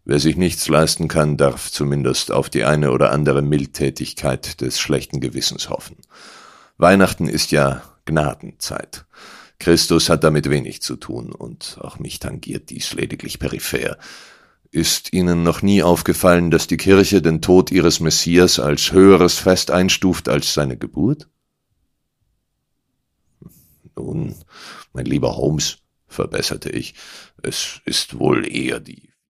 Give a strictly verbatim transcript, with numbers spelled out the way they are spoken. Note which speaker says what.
Speaker 1: Wer sich nichts leisten kann, darf zumindest auf die eine oder andere Mildtätigkeit des schlechten Gewissens hoffen. Weihnachten ist ja Gnadenzeit. Christus hat damit wenig zu tun, und auch mich tangiert dies lediglich peripher. Ist Ihnen noch nie aufgefallen, dass die Kirche den Tod ihres Messias als höheres Fest einstuft als seine Geburt? Nun, mein lieber Holmes, verbesserte ich, es ist wohl eher die